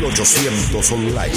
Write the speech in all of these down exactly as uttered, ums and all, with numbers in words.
mil ochocientos Online.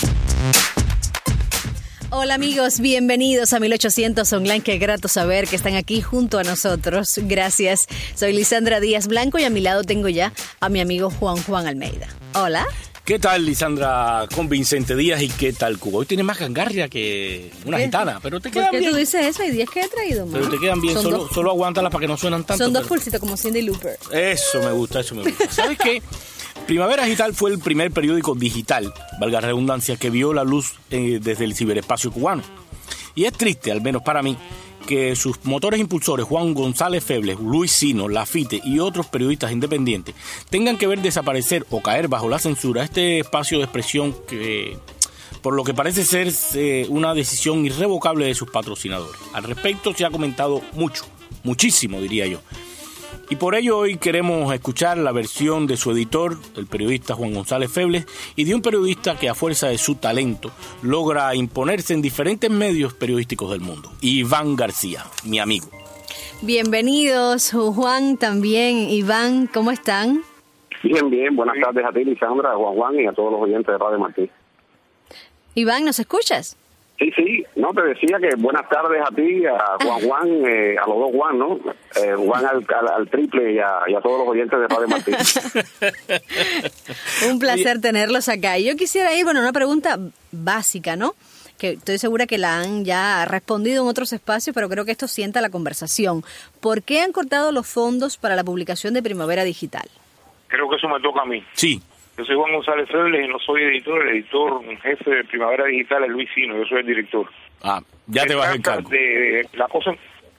Hola amigos, bienvenidos a mil ochocientos Online. Qué grato saber que están aquí junto a nosotros. Gracias. Soy Lisandra Díaz Blanco y a mi lado tengo ya a mi amigo Juan Juan Almeida. Hola. ¿Qué tal, Lisandra, con Vicente Díaz y qué tal, Cuba? Hoy tienes más gangarria que una ¿Qué? gitana, pero te quedan ¿Por qué bien. tú dices eso? Hay días que he traído más. Pero te quedan bien, Son solo, dos- solo aguántalas para que no suenan tanto. Son dos pero- pulsitos como Cindy Looper. Eso me gusta, eso me gusta. ¿Sabes qué? Primavera Digital fue el primer periódico digital, valga la redundancia, que vio la luz eh, desde el ciberespacio cubano. Y es triste, al menos para mí, que sus motores impulsores, Juan González Febles, Luis Sino, Lafite y otros periodistas independientes, tengan que ver desaparecer o caer bajo la censura este espacio de expresión que, por lo que parece ser eh, una decisión irrevocable de sus patrocinadores. Al respecto se ha comentado mucho, muchísimo diría yo. Y por ello hoy queremos escuchar la versión de su editor, el periodista Juan González Febles, y de un periodista que a fuerza de su talento logra imponerse en diferentes medios periodísticos del mundo, Iván García, mi amigo. Bienvenidos, Juan, también. Iván, ¿cómo están? Bien, bien. Buenas tardes a ti, Lisandra, a Juan Juan y a todos los oyentes de Radio Martí. Iván, ¿nos escuchas? Sí, sí. No, te decía que buenas tardes a ti, a Juan Juan, eh, a los dos Juan, ¿no? Eh, Juan al, al, al triple y a, y a todos los oyentes de Radio Martí. Un placer tenerlos acá. Y yo quisiera ir, bueno, una pregunta básica, ¿no? Que estoy segura que la han ya respondido en otros espacios, pero creo que esto sienta la conversación. ¿Por qué han cortado los fondos para la publicación de Primavera Digital? Creo que eso me toca a mí. Sí. Yo soy Juan González Febles y no soy editor. El editor jefe de Primavera Digital es Luis Sino. Yo soy el director. Ah, ya te Se vas el trata cargo. de la cosa,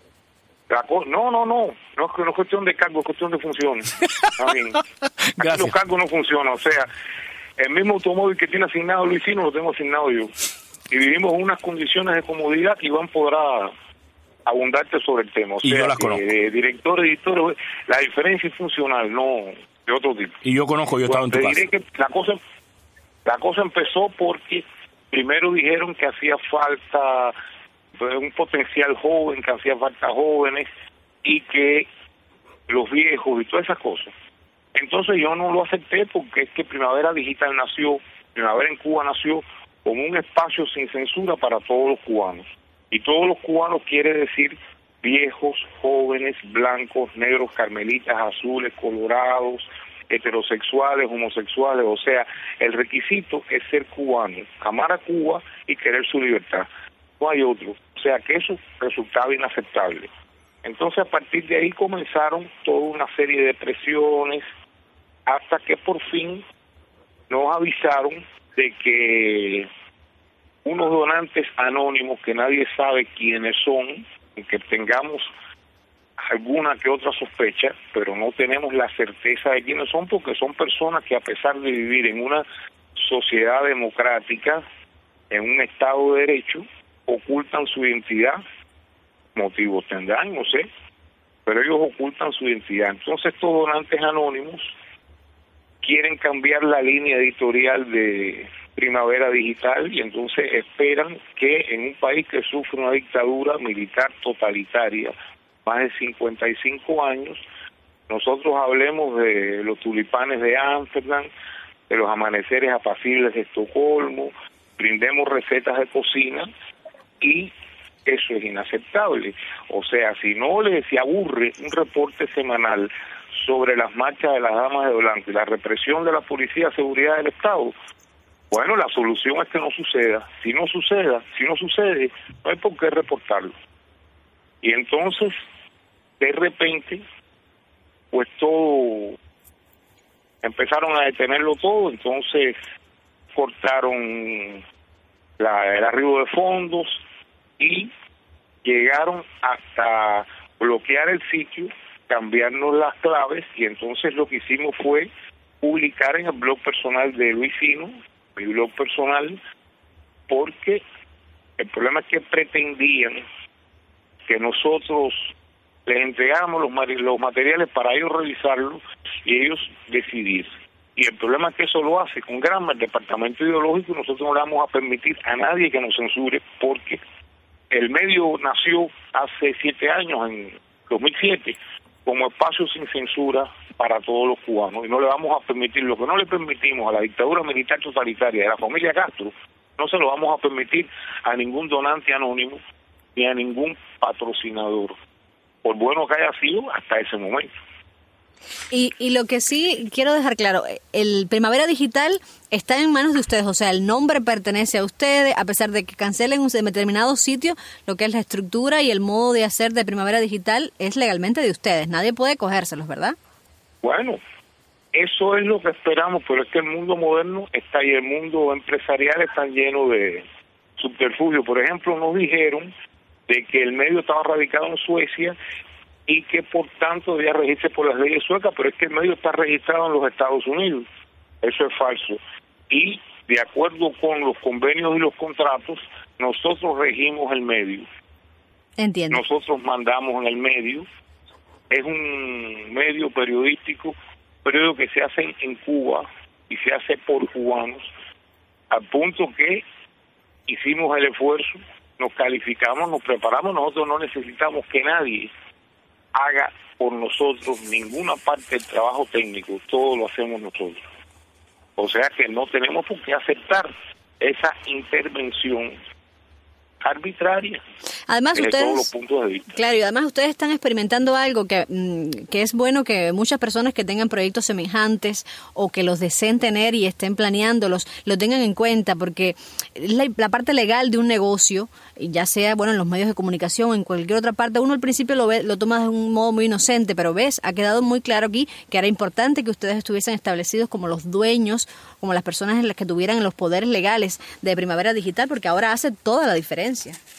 la co- no, no, no. No es, no es cuestión de cargo, es cuestión de función. Está bien. Aquí Gracias. los cargos no funcionan. O sea, el mismo automóvil que tiene asignado Luis Sino lo tengo asignado yo. Y vivimos en unas condiciones de comodidad que Iván podrá abundarte sobre el tema. O Y sea, yo las que conozco. de director, editor, la diferencia es funcional, no de otro tipo. Y yo conozco, yo he estado en tu Bueno, casa. te diré que la cosa, la cosa empezó porque primero dijeron que hacía falta pues, un potencial joven, que hacía falta jóvenes y que los viejos y todas esas cosas. Entonces yo no lo acepté porque es que Primavera Digital nació, Primavera en Cuba nació como un espacio sin censura para todos los cubanos. Y todos los cubanos quiere decir viejos, jóvenes, blancos, negros, carmelitas, azules, colorados, heterosexuales, homosexuales. O sea, el requisito es ser cubano, amar a Cuba y querer su libertad. No hay otro. O sea, que eso resultaba inaceptable. Entonces, a partir de ahí comenzaron toda una serie de presiones hasta que por fin nos avisaron de que unos donantes anónimos que nadie sabe quiénes son, que tengamos alguna que otra sospecha, pero no tenemos la certeza de quiénes son, porque son personas que a pesar de vivir en una sociedad democrática, en un Estado de Derecho, ocultan su identidad. Motivos tendrán, no sé, pero ellos ocultan su identidad. Entonces estos donantes anónimos quieren cambiar la línea editorial de Primavera Digital y entonces esperan que en un país que sufre una dictadura militar totalitaria, más de cincuenta y cinco años, nosotros hablemos de los tulipanes de Ámsterdam, de los amaneceres apacibles de Estocolmo, brindemos recetas de cocina y eso es inaceptable. O sea, si no les se aburre un reporte semanal sobre las marchas de las damas de blanco y la represión de la Policía de Seguridad del Estado, bueno, la solución es que no suceda. Si no suceda, si no sucede, no hay por qué reportarlo. Y entonces, de repente, pues todo, empezaron a detenerlo todo, entonces cortaron la, el arribo de fondos y llegaron hasta bloquear el sitio, cambiarnos las claves, y entonces lo que hicimos fue publicar en el blog personal de Luis Sino, mi blog personal, porque el problema es que pretendían que nosotros les entregáramos los, los materiales para ellos revisarlos y ellos decidir. Y el problema es que eso lo hace con Granma, el departamento ideológico, y nosotros no le vamos a permitir a nadie que nos censure, porque el medio nació hace siete años, en dos mil siete, como espacio sin censura para todos los cubanos y no le vamos a permitir, lo que no le permitimos a la dictadura militar totalitaria de la familia Castro, no se lo vamos a permitir a ningún donante anónimo ni a ningún patrocinador, por bueno que haya sido hasta ese momento. Y, y lo que sí quiero dejar claro, el Primavera Digital está en manos de ustedes, o sea, el nombre pertenece a ustedes, a pesar de que cancelen un determinado sitio, lo que es la estructura y el modo de hacer de Primavera Digital es legalmente de ustedes, nadie puede cogérselos, ¿verdad? Bueno, eso es lo que esperamos, pero es que el mundo moderno está y el mundo empresarial está lleno de subterfugios. Por ejemplo, nos dijeron de que el medio estaba radicado en Suecia y que por tanto debía regirse por las leyes suecas, pero es que el medio está registrado en los Estados Unidos. Eso es falso. Y de acuerdo con los convenios y los contratos, nosotros regimos el medio. Entiendo. Nosotros mandamos en el medio. Es un medio periodístico, periódico que se hace en Cuba y se hace por cubanos, al punto que hicimos el esfuerzo, nos calificamos, nos preparamos, nosotros no necesitamos que nadie haga por nosotros ninguna parte del trabajo técnico, todo lo hacemos nosotros. O sea que no tenemos por qué aceptar esa intervención arbitraria. Además desde ustedes, todos los puntos de vista. Claro, y además ustedes están experimentando algo que, que es bueno que muchas personas que tengan proyectos semejantes o que los deseen tener y estén planeándolos, lo tengan en cuenta, porque la, la parte legal de un negocio, ya sea bueno en los medios de comunicación o en cualquier otra parte, uno al principio lo ve, lo toma de un modo muy inocente, pero ves, ha quedado muy claro aquí que era importante que ustedes estuviesen establecidos como los dueños, como las personas en las que tuvieran los poderes legales de Primavera Digital, porque ahora hace toda la diferencia.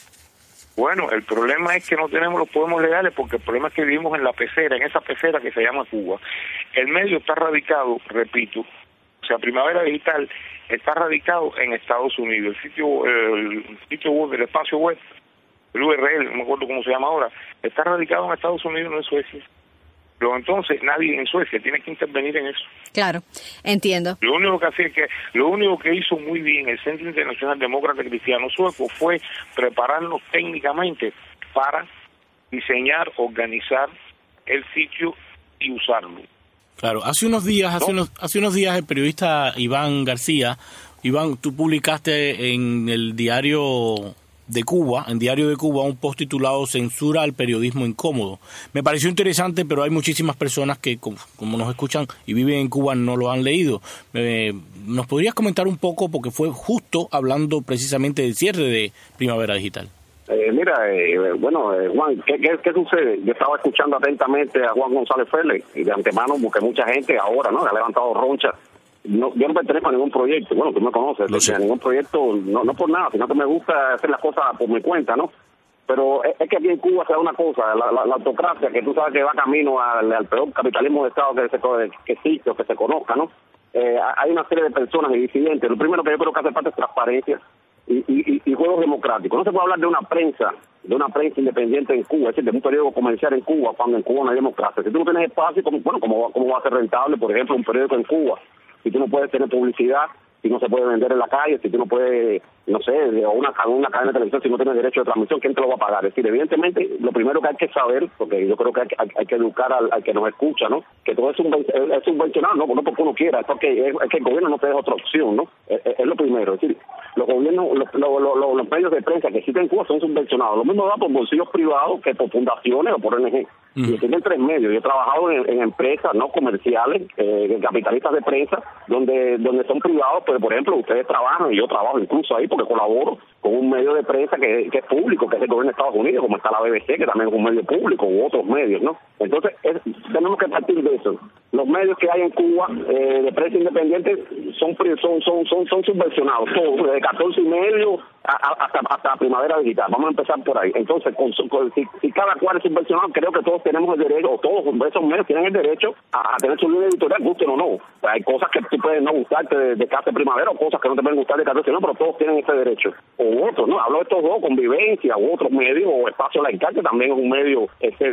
Bueno, el problema es que no tenemos los poderes legales, porque el problema es que vivimos en la pecera, en esa pecera que se llama Cuba. El medio está radicado, repito, o sea, Primavera Digital está radicado en Estados Unidos. El sitio, el sitio web, el espacio web, el U R L, no me acuerdo cómo se llama ahora, está radicado en Estados Unidos, no en Suecia. Pero entonces nadie en Suecia tiene que intervenir en eso. Claro, entiendo. Lo único que hacía que lo único que hizo muy bien el Centro Internacional Demócrata Cristiano Sueco fue prepararnos técnicamente para diseñar, organizar el sitio y usarlo. Claro, hace unos días, hace ¿No? unos hace unos días el periodista Iván García, Iván, tú publicaste en el diario de Cuba, en Diario de Cuba, un post titulado Censura al periodismo incómodo. Me pareció interesante, pero hay muchísimas personas que, como, como nos escuchan y viven en Cuba, no lo han leído. Eh, ¿Nos podrías comentar un poco, porque fue justo hablando precisamente del cierre de Primavera Digital? Eh, mira, eh, bueno, eh, Juan, ¿qué, qué, ¿qué sucede? Yo estaba escuchando atentamente a Juan González Félix, y de antemano, porque mucha gente ahora, ¿no?, ha levantado roncha. No, yo no pertenezco a ningún proyecto, bueno, tú me conoces, no sé. A ningún proyecto, no no por nada, sino que me gusta hacer las cosas por mi cuenta, ¿no? Pero es, es que aquí en Cuba se da una cosa, la, la, la autocracia, que tú sabes que va camino al, al peor capitalismo de Estado que, se, que existe o que se conozca, ¿no? Eh, hay una serie de personas y disidentes. Lo primero que yo creo que hace falta es transparencia y, y, y juegos democráticos. No se puede hablar de una prensa, de una prensa independiente en Cuba, es decir, de un periódico comercial en Cuba, cuando en Cuba no hay democracia. Si tú no tienes espacio, como, bueno, ¿cómo, cómo va a ser rentable, por ejemplo, un periódico en Cuba? Si tú no puedes tener publicidad, si no se puede vender en la calle, si tú no puedes, no sé, o una, una cadena de televisión, si no tienes derecho de transmisión, ¿quién te lo va a pagar? Es decir, evidentemente, lo primero que hay que saber, porque yo creo que hay, hay, hay que educar al, al que nos escucha, ¿no?, que todo es, un, es subvencionado, ¿no?, no porque uno quiera, es porque es, es que el gobierno no te deja otra opción, ¿no? Es, es, es lo primero. Es decir, los gobiernos, los, los, los, los medios de prensa que existen en Cuba son subvencionados. Lo mismo da por bolsillos privados que por fundaciones o por O N G. Mm. Y tienen tres medios. Yo he trabajado en, en empresas no comerciales, eh, capitalistas de prensa, donde donde son privados, pero por ejemplo, ustedes trabajan y yo trabajo incluso ahí porque colaboro con un medio de prensa que, que es público, que es el gobierno de Estados Unidos, como está la B B C, que también es un medio público, u otros medios, ¿no? Entonces, es, tenemos que partir de eso. Los medios que hay en Cuba eh, de prensa independiente son son son son, son subvencionados, todos, desde catorce y medio hasta, hasta Primavera Digital. Vamos a empezar por ahí. Entonces, con, con, si, si cada cual es subvencionado, creo que todos tenemos el derecho, o todos esos medios tienen el derecho a, a tener su línea editorial, gusten o no. O sea, hay cosas que tú puedes no gustarte de, de Casa Primavera, o cosas que no te pueden gustar de catorce, no, pero todos tienen ese derecho. O otros, ¿no? Hablo de estos dos, Convivencia, u otros medios, o Espacio Laical, que también es un medio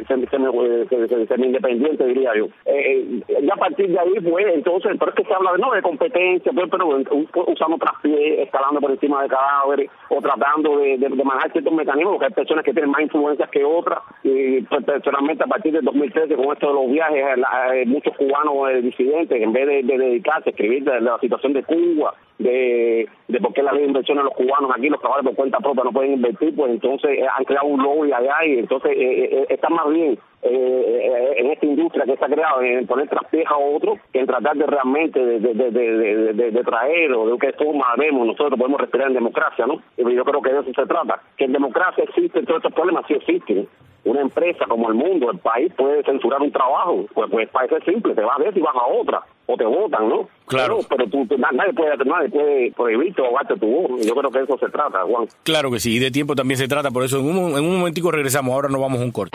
semi-independiente, diría yo. Eh, eh, ya a partir de ahí, pues, entonces, pero es que se habla de, no, de competencia, pero, pero usando otras pies, escalando por encima de cadáveres. o tratando de, de, de manejar ciertos mecanismos, porque hay personas que tienen más influencias que otras, y personalmente a partir del dos mil trece, con esto de los viajes, la, eh, muchos cubanos eh, disidentes, en vez de, de dedicarse a escribir de, de la situación de Cuba, de, de por qué la ley de inversión de los cubanos aquí, los trabajadores por cuenta propia no pueden invertir, pues entonces eh, han creado un lobby allá, y entonces eh, eh, está más bien eh, en esta industria que se ha creado en poner traspieja a otro, que en tratar de realmente de, de, de, de, de, de traer, o de qué forma vemos nosotros podemos respirar en democracia, ¿no? Y yo creo que de eso se trata, que en democracia existen todos estos problemas, sí existen. Una empresa como el mundo, el país puede censurar un trabajo, pues, pues parece simple, te vas a ver y vas a otra, o te votan, ¿no? Claro. Pero, pero tú, tú, nadie puede nadie puede prohibirte o ahogarte tu voz. Yo creo que de eso se trata, Juan. Claro que sí, y de tiempo también se trata, por eso en un, en un momentico regresamos, ahora nos vamos a un corte.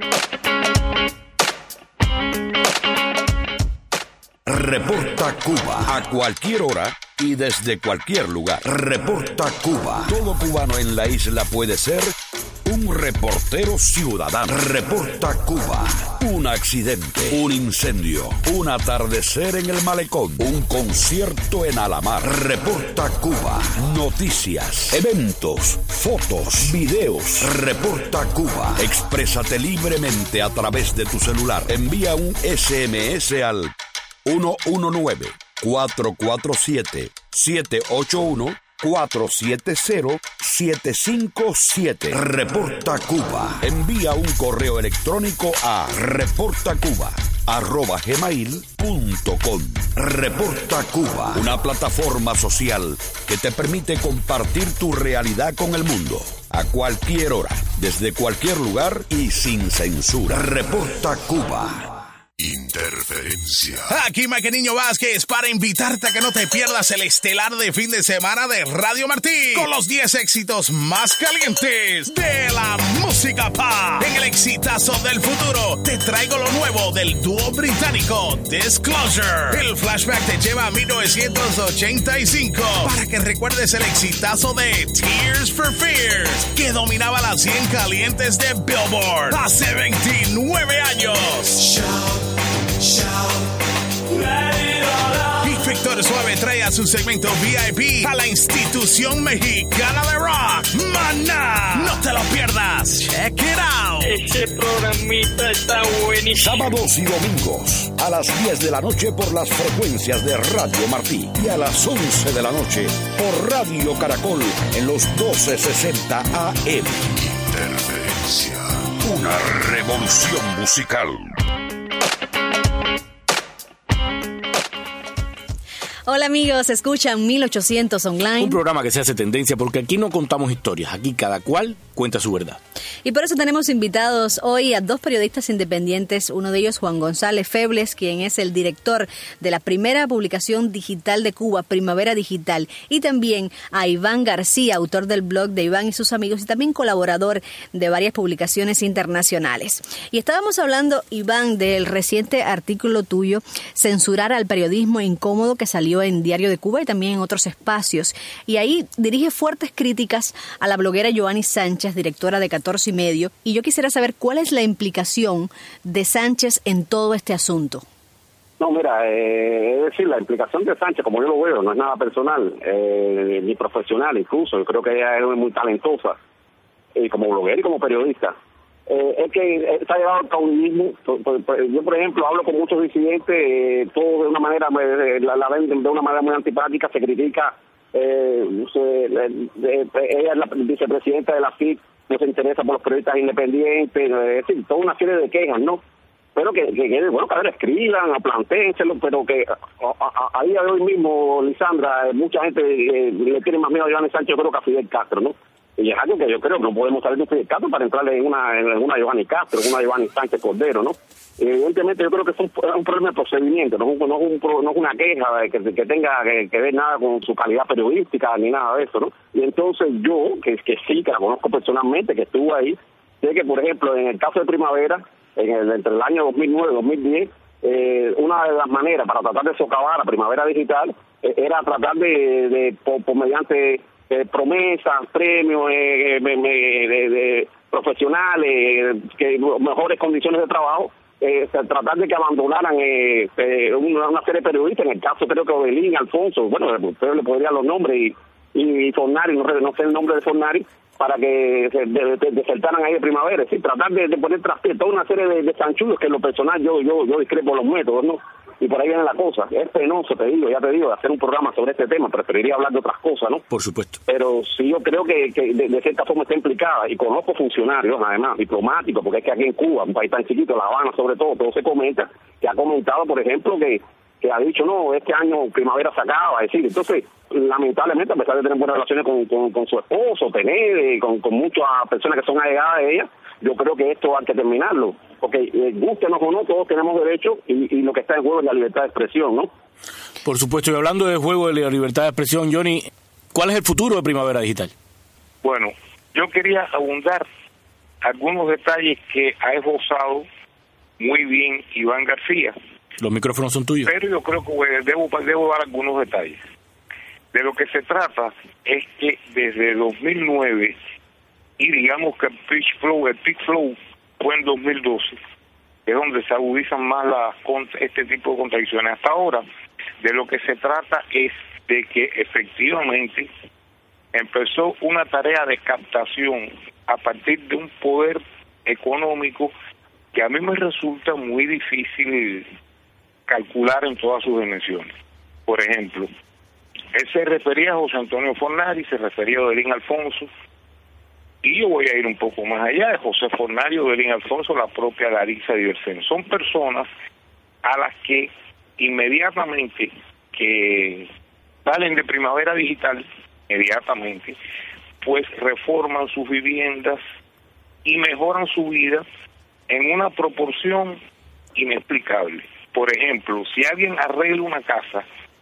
Reporta Cuba a cualquier hora y desde cualquier lugar. Reporta Cuba. Todo cubano en la isla puede ser un reportero ciudadano. Reporta Cuba. Un accidente, un incendio, un atardecer en el malecón, un concierto en Alamar. Reporta Cuba. Noticias, eventos, fotos, videos. Reporta Cuba. Exprésate libremente a través de tu celular. Envía un ese eme ese al uno uno nueve, cuatro cuatro siete, siete ocho uno, cuatro siete cero, siete cinco siete. Reporta Cuba. Envía un correo electrónico a reportacuba arroba gmail punto com. Reporta Cuba, una plataforma social que te permite compartir tu realidad con el mundo a cualquier hora, desde cualquier lugar y sin censura. Reporta Cuba. Interferencia. Aquí Maqueniño Vázquez para invitarte a que no te pierdas el estelar de fin de semana de Radio Martí con los diez éxitos más calientes de la música pop. En el exitazo del futuro te traigo lo nuevo del dúo británico Disclosure. El flashback te lleva a mil novecientos ochenta y cinco para que recuerdes el exitazo de Tears for Fears, que dominaba las cien calientes de Billboard hace veintinueve años. Shout, shout, let it all out. Y Víctor Suave trae a su segmento V I P a la institución mexicana de rock, Maná. No te lo pierdas. Check it out. Ese programita está buenísimo. Sábados y domingos a las diez de la noche por las frecuencias de Radio Martí y a las once de la noche por Radio Caracol en los doce sesenta A M. Interferencia. Una revolución musical. Hola amigos, escuchan mil ochocientos Online. Un programa que se hace tendencia porque aquí no contamos historias, aquí cada cual cuenta su verdad. Y por eso tenemos invitados hoy a dos periodistas independientes, uno de ellos Juan González Febles, quien es el director de la primera publicación digital de Cuba, Primavera Digital, y también a Iván García, autor del blog de Iván y sus amigos y también colaborador de varias publicaciones internacionales. Y estábamos hablando, Iván, del reciente artículo tuyo, Censurar al periodismo incómodo, que salió en Diario de Cuba y también en otros espacios. Y ahí dirige fuertes críticas a la bloguera Yoani Sánchez, directora de catorce y medio. Y yo quisiera saber cuál es la implicación de Sánchez en todo este asunto. No, mira, eh, es decir, la implicación de Sánchez, como yo lo veo, no es nada personal, eh, ni profesional incluso. Yo creo que ella es muy talentosa, y como bloguera y como periodista. Eh, es que se ha llevado al caudillismo. Yo, por ejemplo, hablo con muchos disidentes, eh, todo de una manera, eh, la, la ven de una manera muy antipática, se critica. Eh, se, de, de, ella es la vicepresidenta de la F I C, no se interesa por los periodistas independientes, eh, es decir, toda una serie de quejas, ¿no? Pero que, que, que bueno, que a ver, escriban, plantéenselo, pero que a, a, a día de hoy mismo, Lisandra, mucha gente eh, le tiene más miedo a Yoani Sánchez, yo creo que a Fidel Castro, ¿no? Y es algo que yo creo que no podemos salir de un Fidel Castro para entrarle en una, en una Yoani Castro, en una Yoani Sánchez Cordero, ¿no? Evidentemente yo creo que es un, un problema de procedimiento, no es, un, no, es un, no es una queja de que, que tenga que, que ver nada con su calidad periodística ni nada de eso, ¿no? Y entonces yo, que, que sí, que la conozco personalmente, que estuve ahí, sé que, por ejemplo, en el caso de Primavera, en el, entre el año dos mil nueve y dos mil diez, eh, una de las maneras para tratar de socavar a Primavera Digital eh, era tratar de, de por, por mediante eh, promesas, premios eh, de, de, de profesionales, que mejores condiciones de trabajo, Eh, tratar de que abandonaran eh, eh, una, una serie de periodistas, en el caso creo que Obelín, Alfonso, bueno, ustedes le podrían los nombres y, y Fornari, no, no sé el nombre de Fornari, para que se de, de, desertaran ahí de Primavera, es decir, tratar de, de poner tras toda una serie de, de chanchullos que en lo personal yo yo yo discrepo los métodos, ¿no? Y por ahí viene la cosa. Es penoso, te digo, ya te digo, hacer un programa sobre este tema, preferiría hablar de otras cosas, ¿no? Por supuesto. Pero sí yo creo que, que de, de cierta forma está implicada, y conozco funcionarios, además, diplomáticos, porque es que aquí en Cuba, un país tan chiquito, La Habana sobre todo, todo se comenta, que ha comentado, por ejemplo, que que ha dicho, no, este año Primavera se acaba, es decir, entonces, lamentablemente, a pesar de tener buenas relaciones con, con, con su esposo, tener, con, con muchas personas que son allegadas de ella, yo creo que esto hay que terminarlo, porque eh, gústenos o no, todos tenemos derecho, y, y lo que está en juego es la libertad de expresión, ¿no? Por supuesto, y hablando del juego de la libertad de expresión, Johnny, ¿cuál es el futuro de Primavera Digital? Bueno, yo quería abundar algunos detalles que ha esbozado muy bien Iván García. Los micrófonos son tuyos. Pero yo creo que debo, debo dar algunos detalles. De lo que se trata es que desde dos mil nueve, y digamos que el peak flow, el peak flow fue en dos mil doce, es donde se agudizan más las, este tipo de contradicciones. Hasta ahora, de lo que se trata es de que efectivamente empezó una tarea de captación a partir de un poder económico que a mí me resulta muy difícil calcular en todas sus dimensiones. Por ejemplo, él se refería a José Antonio Fornari, se refería a Odelín Alfonso, y yo voy a ir un poco más allá de José Fornari, Odelín Alfonso, la propia Larissa Diversen. Son personas a las que inmediatamente que salen de Primavera Digital, inmediatamente, pues reforman sus viviendas y mejoran su vida en una proporción inexplicable. Por ejemplo, si alguien arregla una casa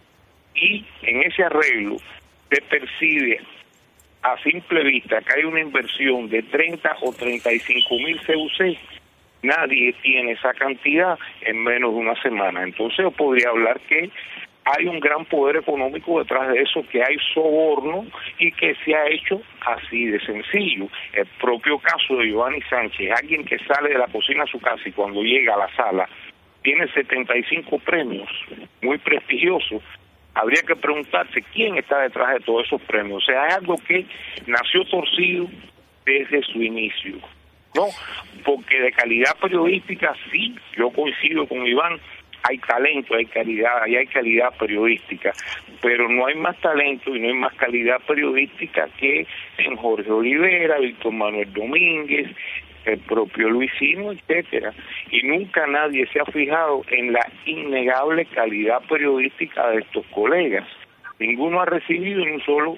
y en ese arreglo se percibe a simple vista que hay una inversión de treinta o treinta y cinco mil C U C, nadie tiene esa cantidad en menos de una semana. Entonces yo podría hablar que hay un gran poder económico detrás de eso, que hay soborno y que se ha hecho así de sencillo. El propio caso de Giovanni Sánchez, alguien que sale de la cocina a su casa y cuando llega a la sala tiene setenta y cinco premios, muy prestigiosos. Habría que preguntarse quién está detrás de todos esos premios. O sea, es algo que nació torcido desde su inicio, ¿no? Porque de calidad periodística, sí, yo coincido con Iván, hay talento, hay calidad, y hay calidad periodística, pero no hay más talento y no hay más calidad periodística que en Jorge Olivera, Víctor Manuel Domínguez, el propio Luisino, etcétera, y nunca nadie se ha fijado en la innegable calidad periodística de estos colegas. Ninguno ha recibido ni un solo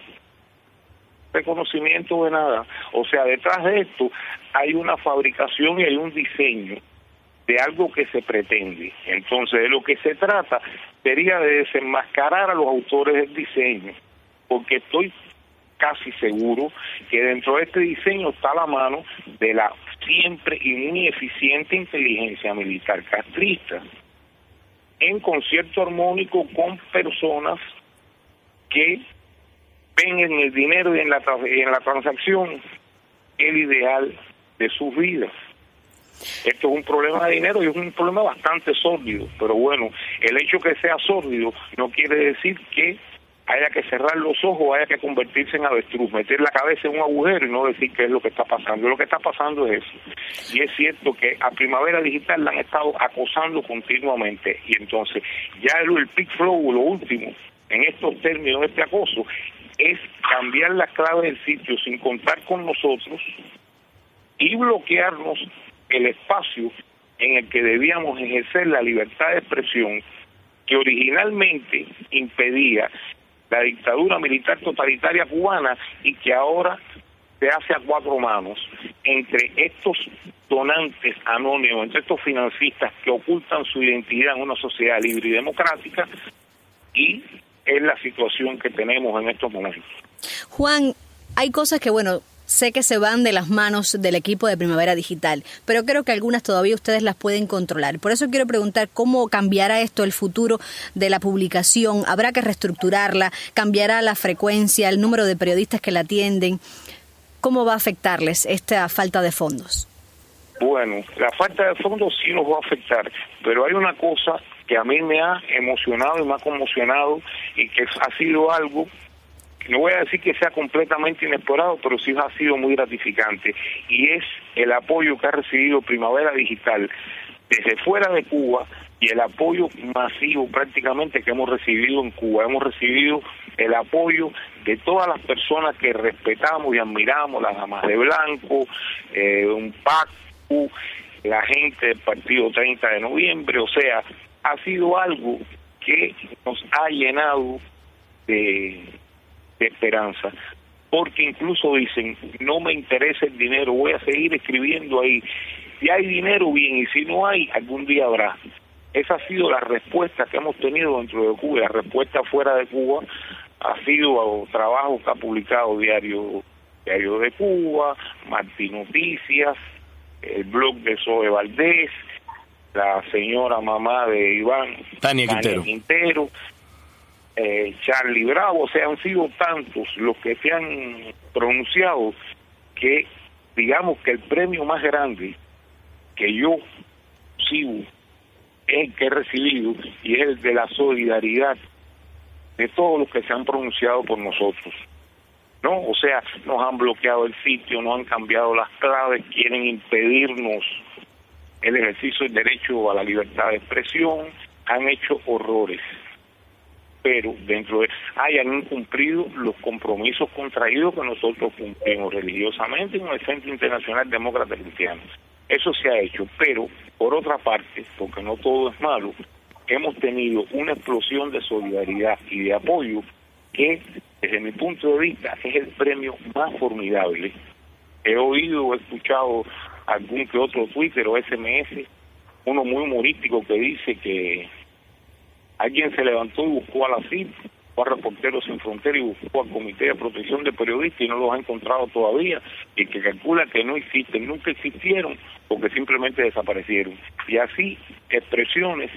reconocimiento de nada. O sea, detrás de esto hay una fabricación y hay un diseño de algo que se pretende. Entonces, de lo que se trata sería de desenmascarar a los autores del diseño, porque estoy casi seguro que dentro de este diseño está la mano de la siempre y muy eficiente inteligencia militar castrista, en concierto armónico con personas que ven en el dinero y en la, en la transacción el ideal de sus vidas. Esto es un problema de dinero y es un problema bastante sórdido, pero bueno, el hecho que sea sórdido no quiere decir que haya que cerrar los ojos, haya que convertirse en avestruz, meter la cabeza en un agujero y no decir qué es lo que está pasando. Lo que está pasando es eso. Y es cierto que a Primavera Digital la han estado acosando continuamente. Y entonces, ya el, el peak flow, lo último, en estos términos de este acoso, es cambiar la clave del sitio sin contar con nosotros y bloquearnos el espacio en el que debíamos ejercer la libertad de expresión que originalmente impedía la dictadura militar totalitaria cubana y que ahora se hace a cuatro manos entre estos donantes anónimos, entre estos financistas que ocultan su identidad en una sociedad libre y democrática, y es la situación que tenemos en estos momentos. Juan, hay cosas que, bueno, sé que se van de las manos del equipo de Primavera Digital, pero creo que algunas todavía ustedes las pueden controlar. Por eso quiero preguntar cómo cambiará esto el futuro de la publicación. ¿Habrá que reestructurarla? ¿Cambiará la frecuencia, el número de periodistas que la atienden? ¿Cómo va a afectarles esta falta de fondos? Bueno, la falta de fondos sí nos va a afectar, pero hay una cosa que a mí me ha emocionado y me ha conmocionado y que ha sido algo no voy a decir que sea completamente inesperado, pero sí ha sido muy gratificante, y es el apoyo que ha recibido Primavera Digital desde fuera de Cuba y el apoyo masivo prácticamente que hemos recibido en Cuba. Hemos recibido el apoyo de todas las personas que respetamos y admiramos, las damas de blanco, eh, un pacto, la gente del partido treinta de noviembre, o sea, ha sido algo que nos ha llenado de, de esperanza, porque incluso dicen, no me interesa el dinero, voy a seguir escribiendo ahí, si hay dinero bien, y si no hay, algún día habrá. Esa ha sido la respuesta que hemos tenido dentro de Cuba. La respuesta fuera de Cuba ha sido trabajo que ha publicado Diario, Diario de Cuba, Martí Noticias, el blog de Zoe Valdés, la señora mamá de Iván, Tania Quintero, Quintero eh, Charlie Bravo, o sea, han sido tantos los que se han pronunciado que digamos que el premio más grande que yo sigo es el que he recibido, y es el de la solidaridad de todos los que se han pronunciado por nosotros, ¿no? O sea, nos han bloqueado el sitio, nos han cambiado las claves, quieren impedirnos el ejercicio del derecho a la libertad de expresión, han hecho horrores, pero dentro de hayan incumplido los compromisos contraídos que nosotros cumplimos religiosamente con el Centro Internacional Demócrata Cristiano. Eso se ha hecho, pero por otra parte, porque no todo es malo, hemos tenido una explosión de solidaridad y de apoyo que, desde mi punto de vista, es el premio más formidable. He oído, he escuchado algún que otro Twitter o S M S, uno muy humorístico que dice que alguien se levantó y buscó a la C I P, a Reporteros Sin Fronteras, y buscó al Comité de Protección de Periodistas y no los ha encontrado todavía, y que calcula que no existen, nunca existieron, porque simplemente desaparecieron. Y así, expresiones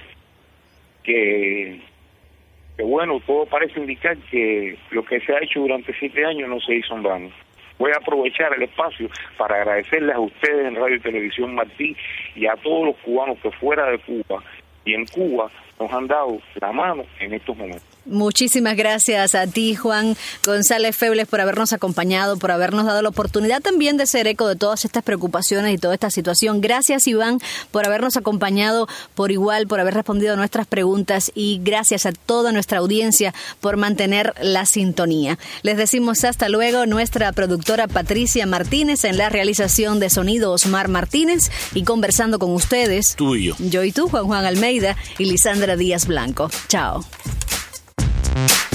que, que bueno, todo parece indicar que lo que se ha hecho durante siete años no se hizo en vano. Voy a aprovechar el espacio para agradecerles a ustedes en Radio y Televisión Martí y a todos los cubanos que fuera de Cuba y en Cuba nos han dado la mano en estos momentos. Muchísimas gracias a ti, Juan González Febles, por habernos acompañado, por habernos dado la oportunidad también de ser eco de todas estas preocupaciones y toda esta situación. Gracias, Iván, por habernos acompañado por igual, por haber respondido a nuestras preguntas, y gracias a toda nuestra audiencia por mantener la sintonía. Les decimos hasta luego. Nuestra productora Patricia Martínez, en la realización de sonido Osmar Martínez, y conversando con ustedes, tú y yo. Yo y tú, Juan Juan Almeida y Lisandra Díaz Blanco. Chao.